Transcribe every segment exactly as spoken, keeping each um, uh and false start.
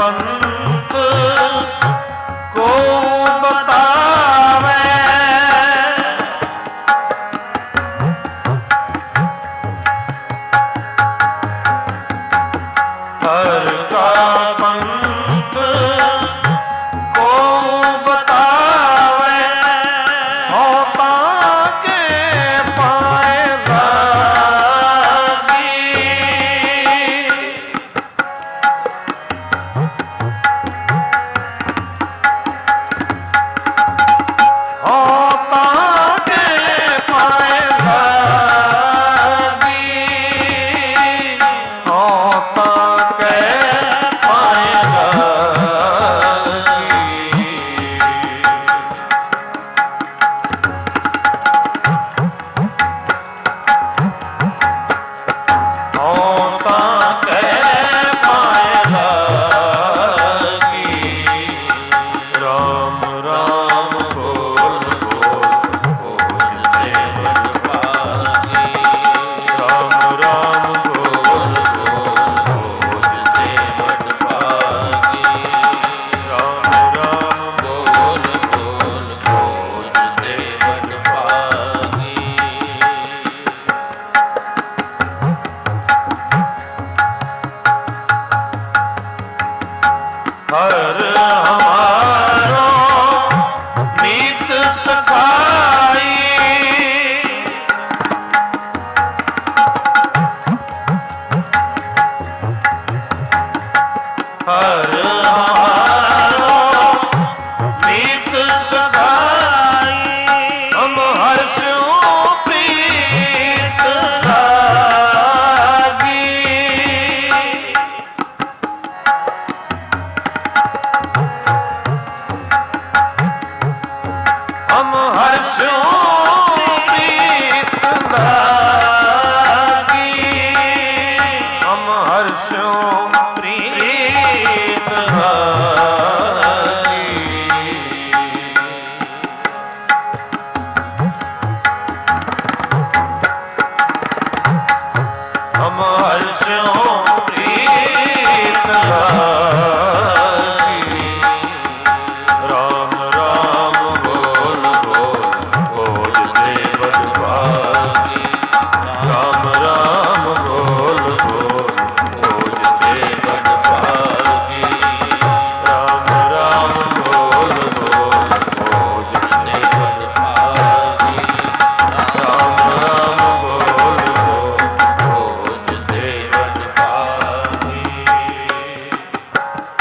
ਪੰਥ ਕੋ ਬਤਾਵੇ, ਹਰ ਕਾ ਪੰਥ ਕੋ ਬਤਾਵੇ, ਹੋ ਤਾਂ ਕੇ ਪਾਏ ਲਾਗੀ। ਹੋ ਤਾਂ ਕੇ ਪਾਏ ਲਾਗੀ, ਹੋ ਤਾਂ ਕੇ ਪਾਏ ਲਾਗੀ। ਹੋ ਤਾਂ ਕੇ ਪਾਏ ਲਾਗੀ। ਰਾਮ ਰਾਮ ਬੋਲ ਬੋਲ ਖੋਜ ਤੇ ਮਨ ਭਾਗੀ। ਰਾਮ ਰਾਮ ਬੋਲ ਬੋਲ ਖੋਜ ਤੇ ਮਨ ਭਾਗੀ। ਰਾਮ ਰਾਮ ਬੋਲ ਬੋਲ ਖੋਜ ਤੇ ਮਨ ਭਾਗੀ। ਹਰ ਹਮਾਰੋ ਨੀਤ ਸਖਾਈ, ਹਰ ਹਮਾਰੋ ਨੀਤ ਸਖਾਈ। ਹਮ ਹਰਸ਼ਿਉ ਪ੍ਰੀਤ ਲਾਗੀ। ਹਮ ਹਰਸ਼ਿਉ ਪ੍ਰੀਤ ਲਾਗੀ। ਹਮ ਹਰਸ਼ਿਉ ਪ੍ਰੀਤ ਲਾਗੀ। ਹਮ ਹਰਸ਼ਿਉ ਪ੍ਰੀਤ ਲਾਗੀ। ਰਾਮ ਰਾਮ ਬੋਲ ਬੋਲ ਖੋਜ ਤੇ ਮਨ ਭਾਗੀ। ਰਾਮ ਰਾਮ ਬੋਲ ਬੋਲ ਖੋਜ ਤੇ ਮਨ ਭਾਗੀ। ਰਾਮ ਰਾਮ ਬੋਲ ਬੋਲ ਖੋਜ ਤੇ ਮਨ ਭਾਗੀ। ਰਾਮ ਰਾਮ ਬੋਲ ਬੋਲ ਖੋਜ ਤੇ ਮਨ ਭਾਗੀ।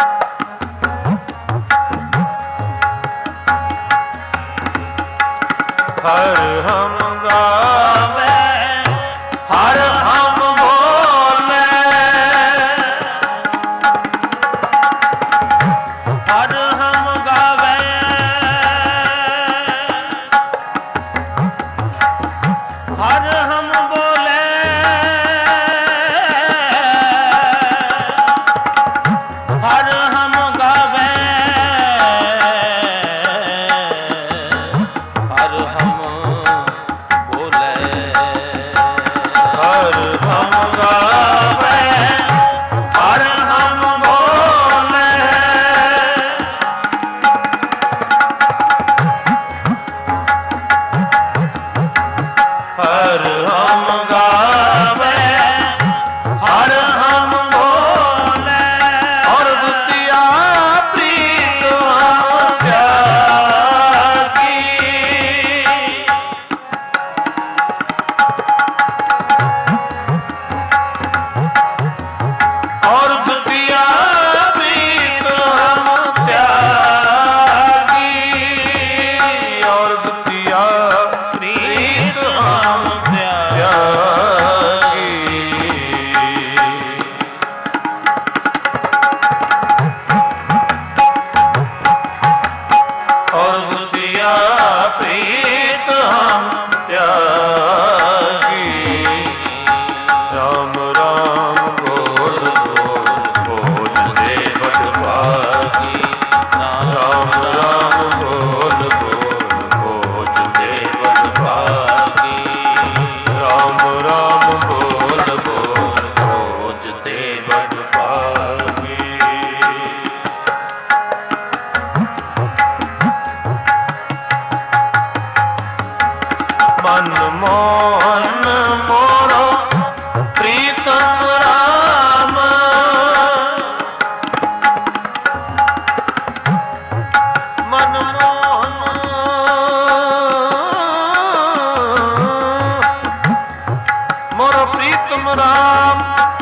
मोर प्रीतम राम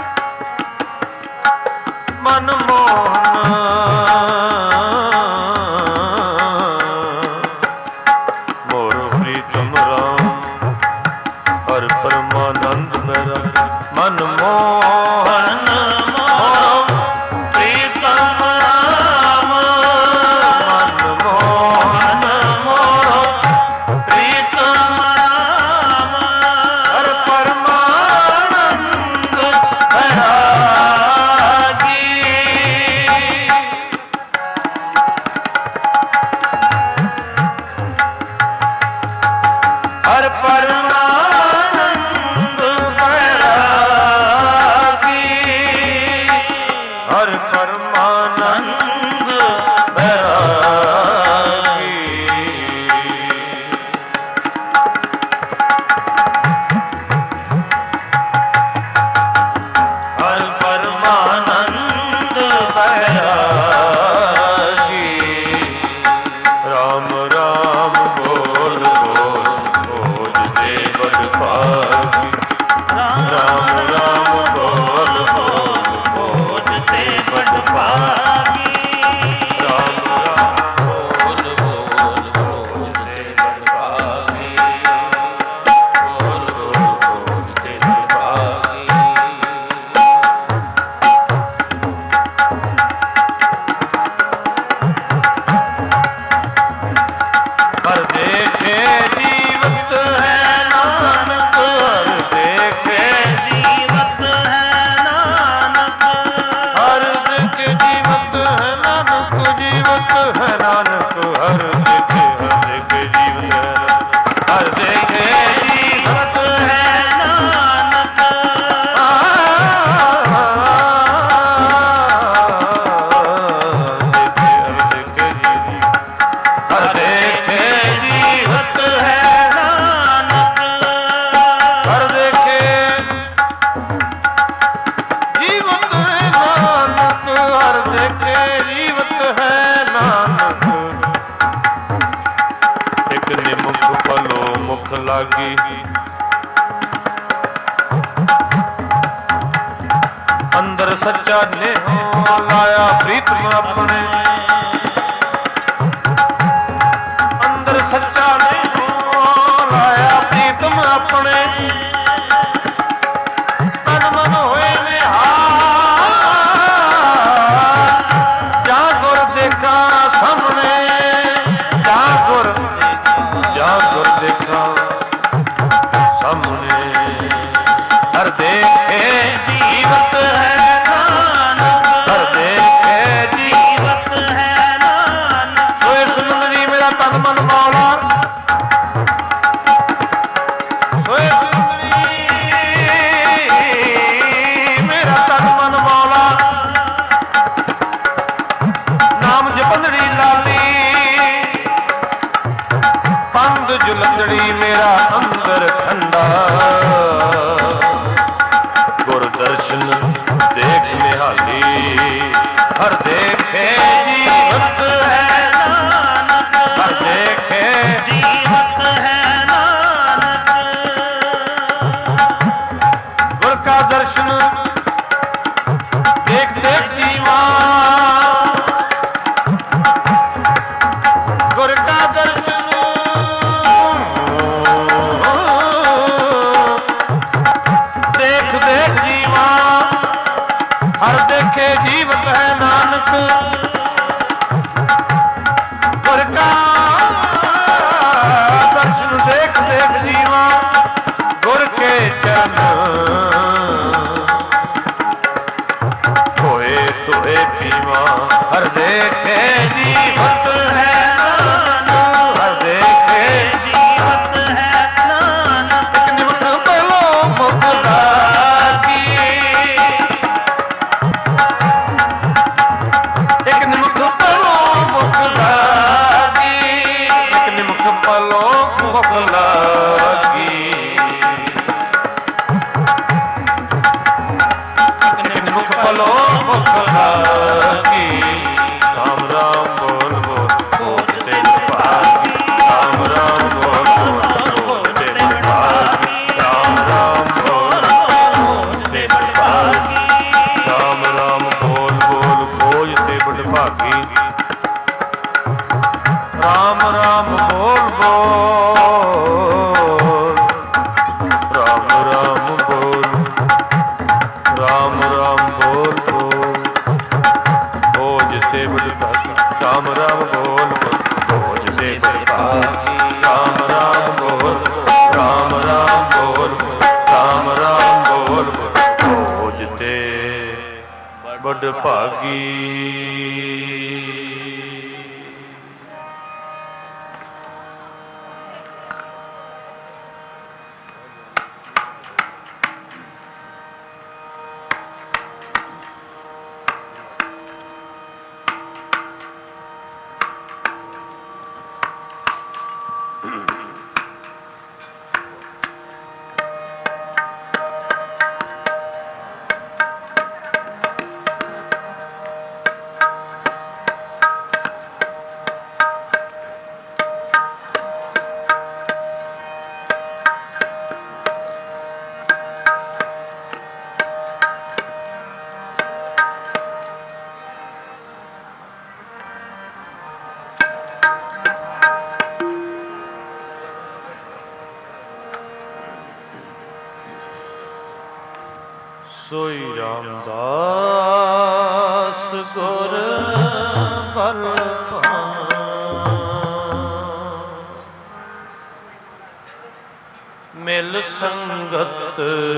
मन मोहन मोर प्रीतम राम हर परमानंद मेरा मन मोहन मोर प्रीतम राम मन मोहन मोर प्रीतम राम हर परमानंद बैरागी हर परमानंद बैरागी हर परमानंद बैरागी हर परमानंद बैरागी राम राम बोल बोल खोज दे बड़ पागी राम राम बोल बोल खोज दे बड़ पागी राम राम बोल बोल खोज दे बड़ पागी बोल बोल खोज दे बड़ पागी हर देखे जीवत है नानक हर देखे जीवत है नानक हर देखे जीवत है नानक जीवत है नानक हर देखे हर देखे जीवत है हर देखे जीवत है नानक देखे हर देखे जीवत हर देखे जीवत है नानक हर देखे जीवत है नानक हर देखे जीवत है नानक एक निमुख पलो मुख लागी अंदर सच्चा नेहो लाया प्रीतम अपने अंदर सच्चा नेहो लाया प्रीतम अपने तन मन होए निहाल जा गुर देखा सामने जा गुर जा गुर देखा सामने हर देखे जीवत है नानक हर देखे जीवत है नानक सोए सुंदरी मेरा तन मन मौला सोए सुंदरी मेरा तन मन मौला नाम जपंदड़ी लाली पंद जुलंदड़ी मेरा अंदर ठंडा गुर दर्शन देख निहाली हर देखे जीवत है नानक हर देखे जीवत है नानक गुर का दर्शन देख देख जीवा गुर का दर्शन देख देख जीवा हर देखे जीवत है नानक गुर का दर्शन देख देख जीवा गुर के चरण होए तुहे पीवा हर देखे जीवत है नानक हर देखे जीवत है नानक एक निमुख पलो मुख लागी एक निमुख पलो मुख लागी एक निमुख पलो मुख लागी एक निमुख पलो मुख लागी राम राम बोल बोल खोज दे पागी राम राम बोल बोल खोज दे पागी राम राम बोल राम राम बोल खोज दे भागी राम राम बोल राम राम बोल राम राम बोल खोज दे बड़ भागी। सोई रामदास गुर बल मिल संगत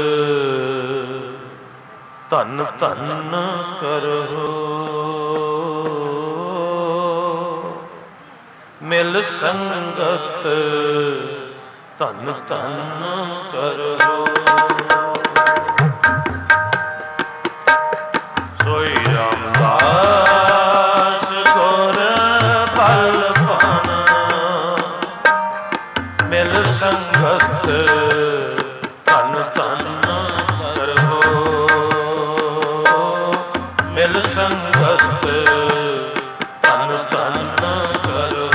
धन धन करो मिल संगत धन धन करो। संगत धन धन करो मिल संगत धन धन करो।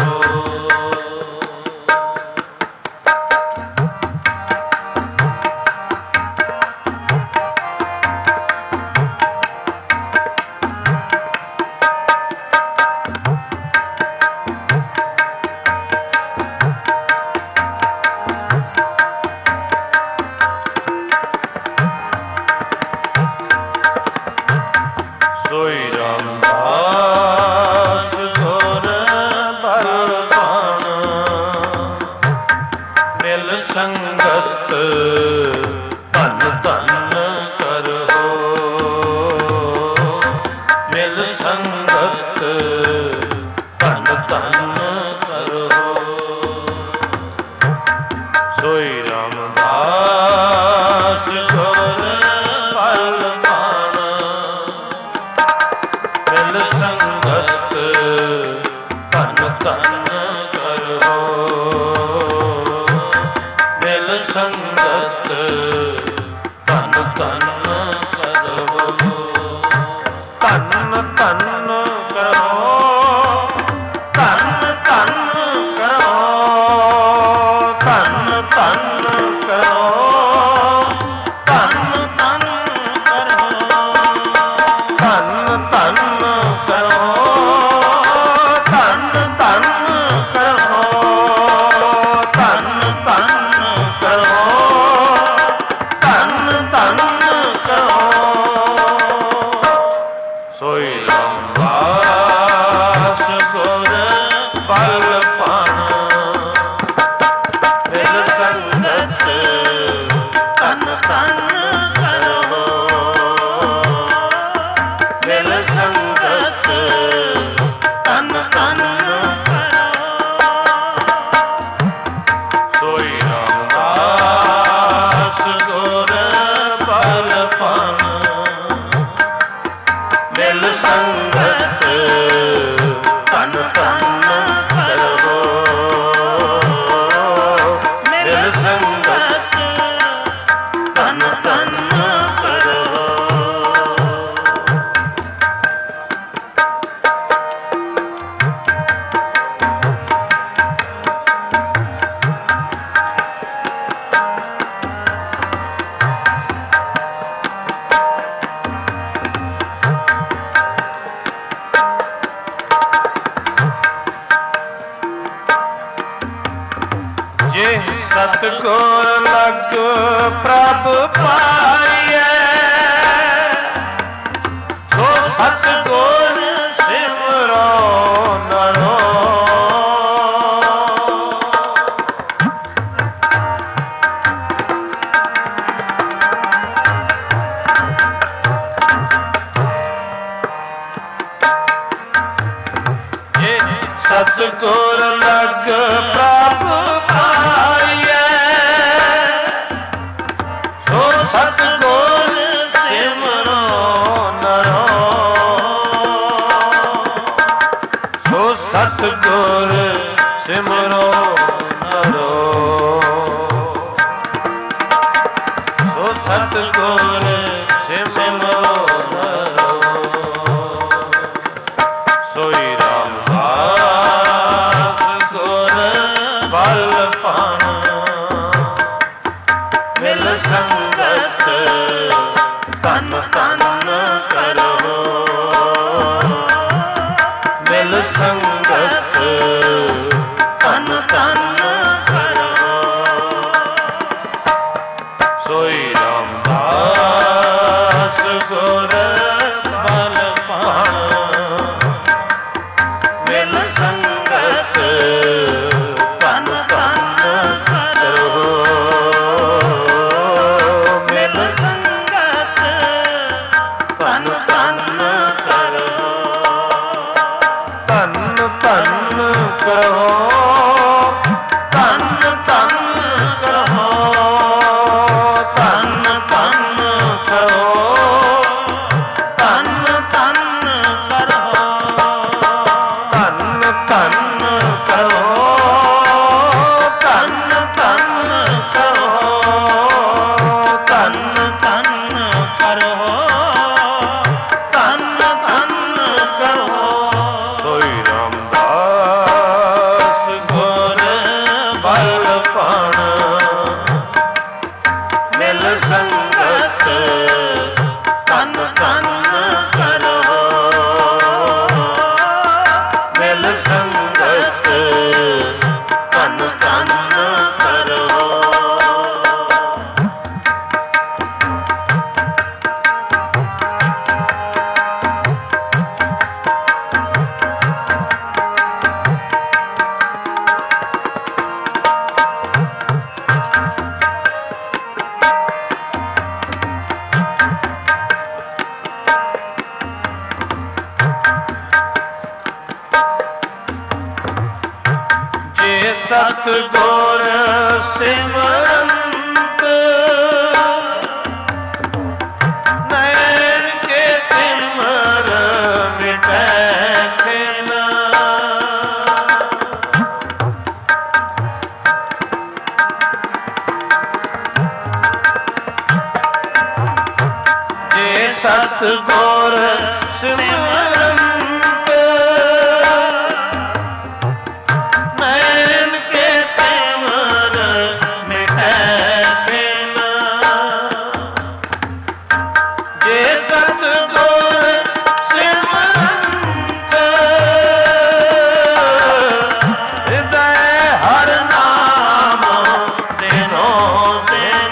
सतगुर लग प्रभ पाइए सो सतगुर सिमरो न ਗੁਰ ਸਿਮਰੋ ਸੋਈ ਰਾਮਦਾਸ ਗੁਰ ਬਲ ਪਾਣ ਮਿਲ ਸੰਗਤ ਤਨ ਤਨ ਕਰੋ ਮਿਲ ਸੰਗਤ ਤਨ ਤਨ ਕਰੋ ਸੋਈ ਰਾਮਦਾਸ ਗੁਰ ਬਲ ਪਾਣ ਮਿਲ ਸੰਗਤ ਤਨ ਤਨ ਕਰੋ ਮਿਲ ਸੰਗਤ ਤਨ ਤਨ ਕਰੋ ਤਨ ਤਨ ਕਰੋ ਤਨ ਤਨ ਕਰੋ ਤਨ ਤਨ ਕਰੋ ਤਨ ਤਨ ਕਰੋ ਤਨ ਤਨ ਕਰੋ ਤਨ ਤਨ ਕਰੋ ਤਨ ਤਨ ਕਰੋ ਤਨ ਤਨ ਕਰੋ ਸੋਈ ਰਾਮਦਾਸ ਗੁਰ ਬਲ ਪਾਣ ਮਿਲ ਸੰਗਤ ਤਨ ਤਨ ਕਰੋ ਮਿਲ ਸੰਗਤ ਤਨ ਤਨ ਕਰੋ ਜੇ ਸਤਿਗੁਰ ਸਿਮਰੰਤ ਨੈਣ ਕੇ ਸਿਮਰ ਮਿਟੈ ਖਿਨ ਜੇ ਸਤਿਗੁਰ ਸਿਮਰੰਤ ਨੈਣ ਕੇ ਸਿਮਰ ਮਿਟੈ ਖਿਨ ਜੇ ਸਤਿਗੁਰ ਸਿਮਰੰਤ ਹਿਰਦੈ ਹਰਿ ਨਾਮ ਦਿਨੋ ਦਿਨ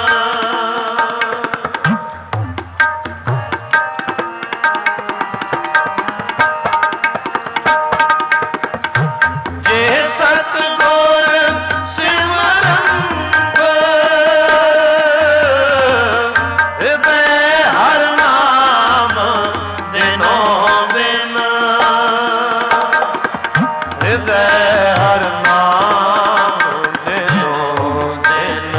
ਜੇ ਸਤਿਗੁਰ ਸਿਮਰੰਤ ਹਿਰਦੈ ਹਰਿ ਨਾਮ ਦਿਨੋ ਦਿਨ ਹਿਰਦੈ ਹਰਿ ਨਾਮ ਦਿਨੋ ਦਿਨ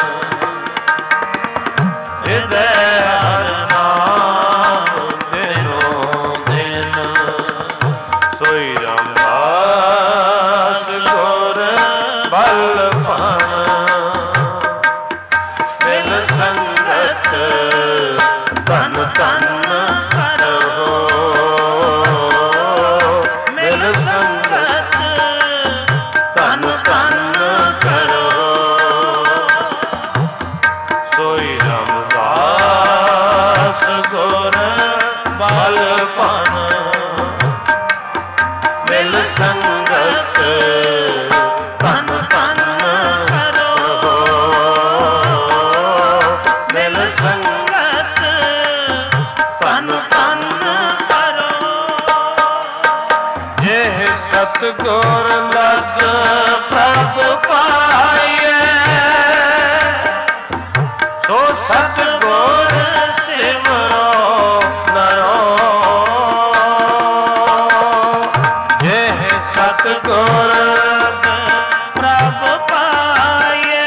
ਹਿਰਦੈ ਹਰਿ ਨਾਮ ਦਿਨੋ ਦਿਨ ਸੋਈ ਰਾਮਦਾਸ ਗੁਰ ਬਲ ਪਾਣ ਮਿਲ ਸੰਗਤ ਤਨ ਤਨ ਕਰੋ ਮਿਲ ਸੰਗਤ ਤਨ ਤਨ ਕਰੋ ਸੋਈ ਰਾਮਦਾਸ ਗੁਰ ਬਲ ਪਾਣ ਮਿਲ ਸੰਗਤ ਤਨ ਤਨ ਕਰੋ ਮਿਲ ਸੰਗਤ ਤਨ ਤਨ ਕਰੋ ਜੇ ਸਤਿਗੁਰ ਲਗ ਪ੍ਰਭ ਪਾਈਐ ਸੋ ਸਤਿਗੁਰ ਸਿਮਰੋ ਨਰੋ ਜੇ ਸਤਿਗੁਰ ਪ੍ਰਭ ਪਾਈਐ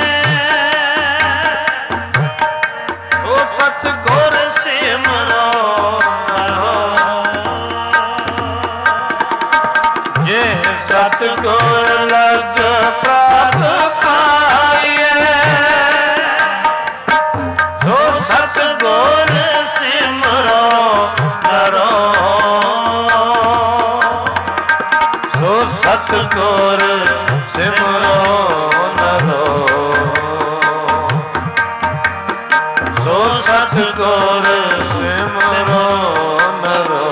ਸੋ ਸਤਿਗੁਰ ਸਿਮਰੋ ਨਰੋ ਜੇ ਸਤਿਗੁਰ ਲਗ ਪ੍ਰਭ ਪਾਈਐ ਸੋ ਸਤਿ ਗੁਰ ਸਿਮਰੋ ਨਰੋ ਸੋ ਸਤਿਗੁਰ ਸਿਮਰੋ ਨਰੋ ਸੋ ਸਤਿਗੁਰ ਸਿਮਰੋ ਨਰੋ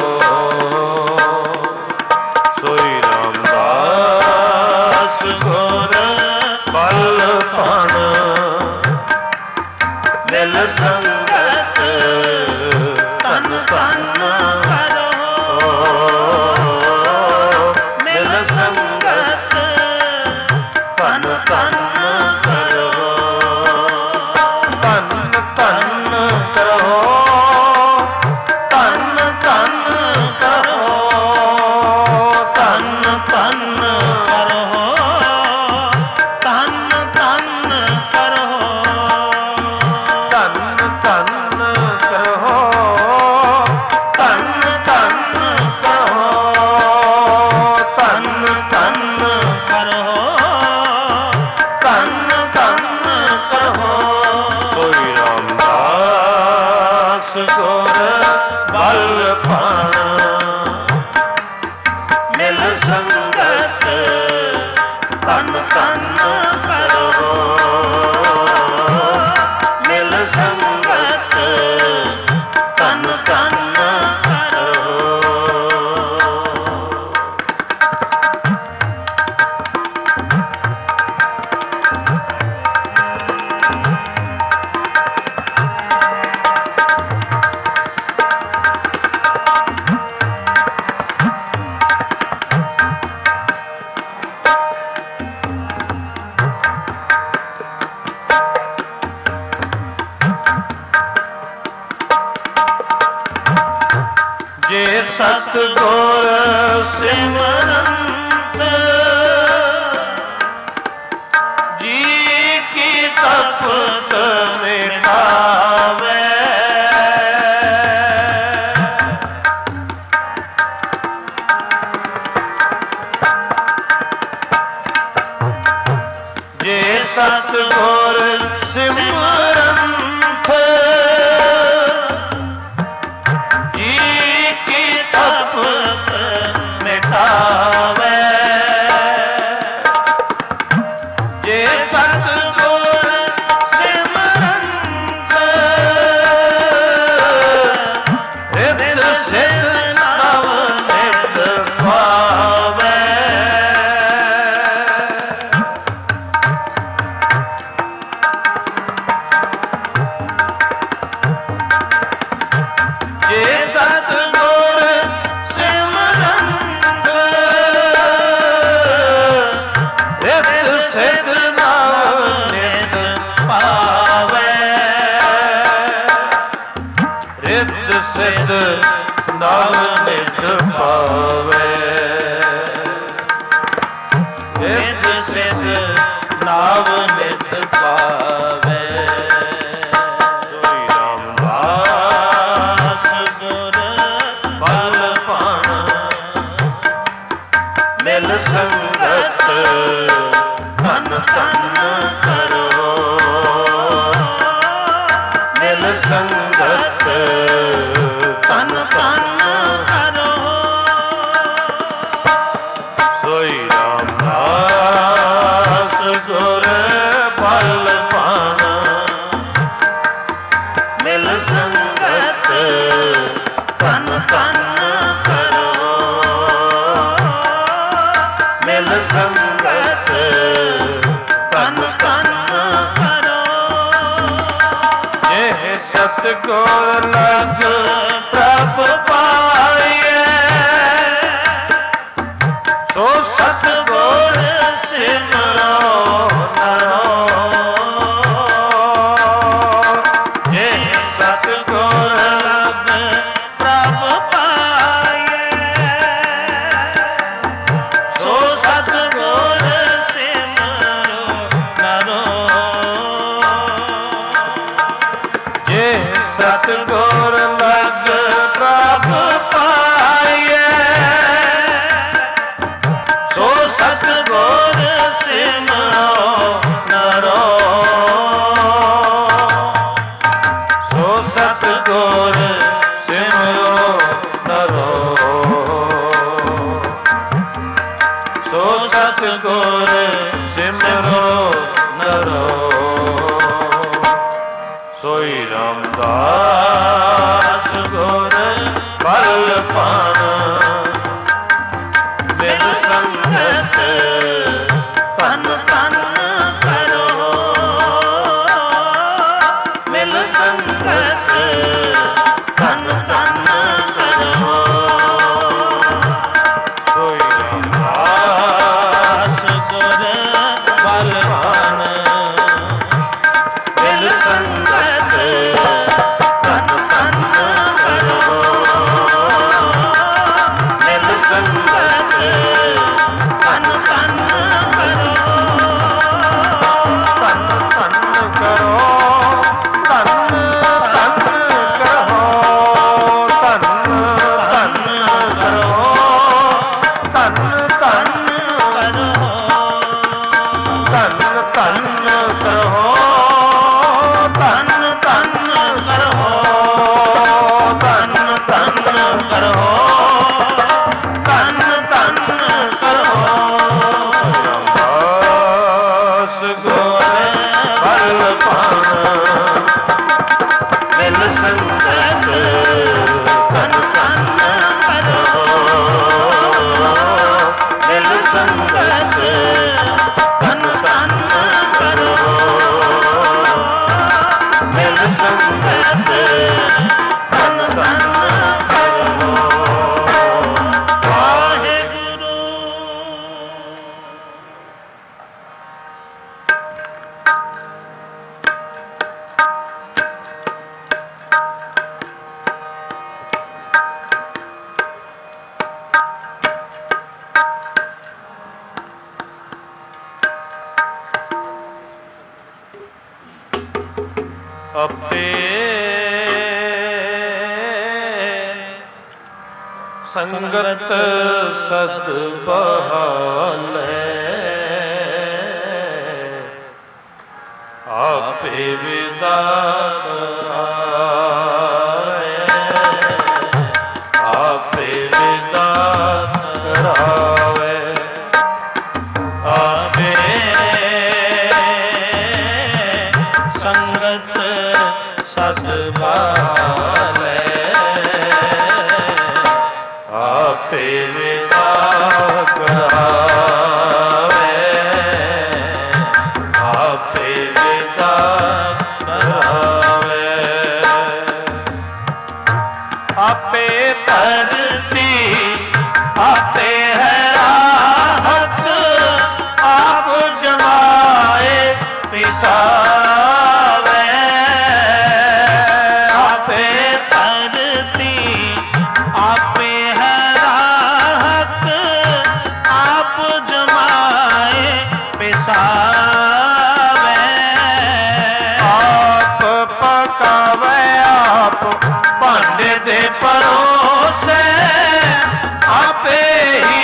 ਸੋਈ ਰਾਮਦਾਸ ਗੁਰ ਬਲ ਭਣ ਮਿਲ ਸੰਗਤ ਤਨ ਤਨ ਕਰੋ ਮਿਲ ਸੰਗਤ ਤਨ ਤਨ ਕਰੋ ਤਨ ਤਨ ਕਰੋ ਤਨ ਤਨ ਕਰੋ ਤਨ ਤਨ ਕਰੋ ਤਨ ਤਨ ਕਰੋ ਤਨ ਤਨ ਕਰੋ ਤਨ ਤਨ ਕਰੋ ਤਨ ਤਨ ਕਰੋ ਤਨ ਤਨ ਕਰੋ ਸੋਈ ਰਾਮਦਾਸ ਗੁਰ ਬਲ ਭਣ ਮਿਲ ਸੰਗਤ ਤਨ ਤਨ ਕਰੋ ਮਿਲ ਸੰਗਤ ਤਨ ਤਨ ਕਰੋ ਜੇ ਸਤਿਗੁਰ ਸਿਮਰੰਤ ਜੀ ਕੀ ਤਪਤ ਮਿਟਾਵੇ ਜੇ ਸਤਿਗੁਰ ਸਿਮਰੰਤ ਜੀ ਕੀ ਤਪਤ ਮਿਟਾਵੇ ਜੇ ਸਤਿਗੁਰ ਸਿਮਰੰਤ ਰਿਤ ਸਿਧ ਨਵ ਨਿਤ ਪਾਵੇ ਜੇ ਸਤਿਗੁਰ ਸਿਮਰੰਤ ਰਿਤ ਸਿਧ ਨਵ ਨਿਤ ਪਾਵੇ ਰਿਤ ਸਿਧ ਨਵ ਨਿਤ ਪਾਵੇ ਰਿਤ ਸਿਧ ਨਵ ਨਿਤ ਪਾਵੇ ਸੋਈ ਰਾਮਦਾਸ ਗੁਰ ਬਲ ਭਣ ਮਿਲ ਸੰਗਤ ਤਨ ਤਨ ਕਰੋ ਮਿਲ ਸੰਗਤ ਤਨ ਤਨ ਕਰੋ ਸੋਈ ਰਾਮਦਾਸ ਗੁਰ ਬਲ ਭਣ ਮਿਲ ਸੰਗਤ ਤਨ ਤਨ ਕਰੋ ਮਿਲ ਸੰਗਤ ਤਨ ਤਨ ਕਰੋ ਜੇ ਸਤਿਗੁਰ ਲਗ ਪ੍ਰਭ ਪਾਈਏ ਸੋ ਸਤਿਗੁਰ ਸਿਮਰੋ ਨਰੋ ਜੇ ਸਤਿਗੁਰ ਲਗ ਪ੍ਰਭ ਪਾਈਏ ਸੋ ਸਤਿਗੁਰ ਸਿਮਰੋ ਨਰੋ ਜੇ ਸਤਿਗੁਰ ਲਗ ਪ੍ਰਭ ਪਾਈਏ ਸੋ ਸਤਿਗੁਰ ਸਿਮਰੋ ਨਰੋ ਸੋ ਸਤ ਸਤਿਗੁਰ ਸਿਮਰੋ ਨਰੋ, ਸੋ ਸਤਿਗੁਰ ਸਿਮਰੋ ਨਰੋ, ਸੋਈ ਰਾਮਦਾਸ ਗੁਰ ਬਲ ਪਾਣ, ਮਿਲ ਸੰਗਤ ਤਨ ਤਨ ਕਰੋ, ਮਿਲ ਸੰਗਤ ਤਨ ਤਨ ਕਰੋ, ਸੋਈ ਰਾਮਦਾਸ ਗੁਰ ਬਲ ਪਾਣ, ਮਿਲ ਸੰਗਤ ਤਨ ਤਨ ਕਰੋ, ਮਿਲ ਸੰਗਤ ਤਨ ਤਨ ਕਰੋ, ਤਨ ਤਨ ਕਰੋ, ਤਨ ਤਨ ਕਰੋ, ਤਨ ਤਨ ਕਰੋ, ਤਨ ਤਨ ਕਰੋ, ਤਨ ਤਨ ਕਰੋ, ਤਨ ਤਨ ਕਰੋ, ਤਨ ਤਨ ਕਰੋ, ਤਨ ਤਨ ਕਰੋ, ਰਾਮਦਾਸ ਗੁਰ ਬਲ ਪਾਣ, ਮਿਲ ਸੰਗਤ ਤਨ ਤਨ ਕਰੋ, ਮਿਲ ਸੰਗਤ ਤਨ ਤਨ ਕਰੋ, ਮਿਲ ਸੰਗਤ ਤਨ ਤਨ ਕਰੋ, ਵਾਹਿਗੁਰੂ। ਆਪੇ ਸੰਗਤ ਸਦ ਬਹਾਲੇ, ਆਪੇ ਵਿਦਾ ਕਰਾਏ, ਆਪੇ ਵਿਦਾ ਕਰਾਵੇ, ਆਪੇ ਸੰਗਤ ਸਦ ਬਹਾਲੇ, ਆਪੇ ਵਿਦਾ ਕਰਾਵੇ, ਆਪੇ ਵਿਦਾ ਕਰਾਵੇ, ਆਪੇ ਧਰਤੀ ਆਪੇ ਹੈ ਰਾਹਤ, ਆਪ ਜਮਾਏ ਪਿਸਾਵੇ, ਆਪੇ ਧਰਤੀ ਆਪੇ ਹੈ ਰਾਹਤ, ਆਪ ਜਮਾਏ ਪਿਸਾਵੇ, ਆਪ ਪਕਾਵੇ, ਆਪ ਭਾਂਡੇ ਦੇ ਪਰੋਸੇ, ਆਪੇ ਹੀ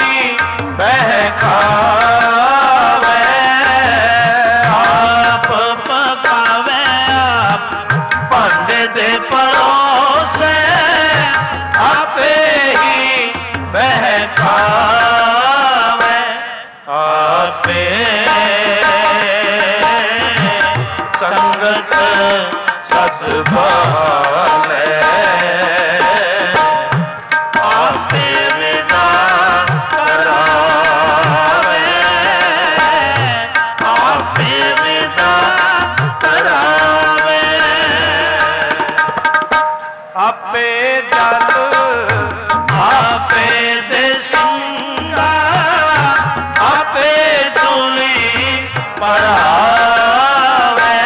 ਬਹਿਕਾਵੇ, ਆਪ ਪਕਾਵੇ, ਆਪ ਭਾਂਡੇ ਦੇ ਪਰੋਸੇ, ਆਪੇ ਹੀ ਬਹਿਕਾਵੇ, ਆਪੇ ਸੰਗਤ ਸਦ ਬਹਾਲੇ, ਆਪੇ ਵਿਦਾ ਕਰਾਵੇ, ਆਪੇ ਵਿਦਾ ਕਰਾਵੇ, ਆਪੇ ਜਲ ਆਪੇ ਦੇ ਸਿੰਘਾ, ਆਪੇ ਤੁਲੀ ਪਰਾਵੇ,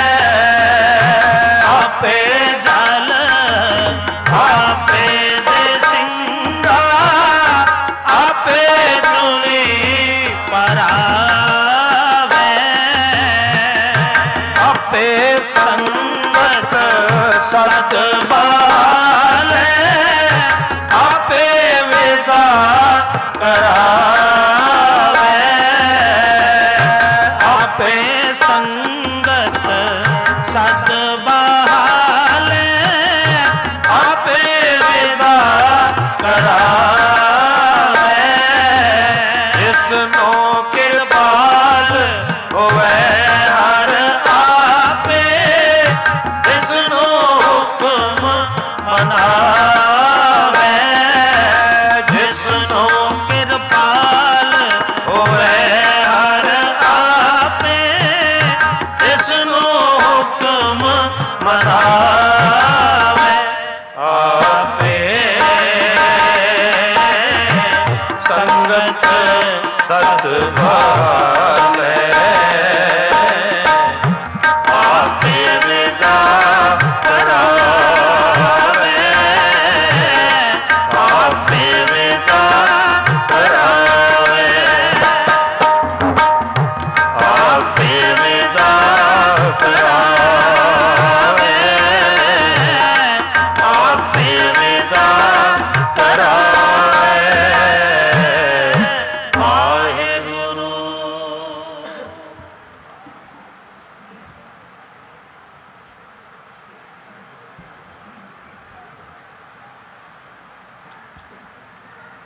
ਆਪੇ ਜਲ ਆਪੇ ਦੇ ਸਿੰਘਾ, ਆਪੇ ਤੁਲੀ ਪਰਾਵੇ, ਆਪੇ ਸੰਗਤ ਸਤ ਬਾਲੇ, ਆਪੇ ਵਿਦਾ ਕਰਾਵੇ, ਆਪੇ ਸੰਗਤ ਸਤ ਬਹਾਲੇ, ਕਰਾ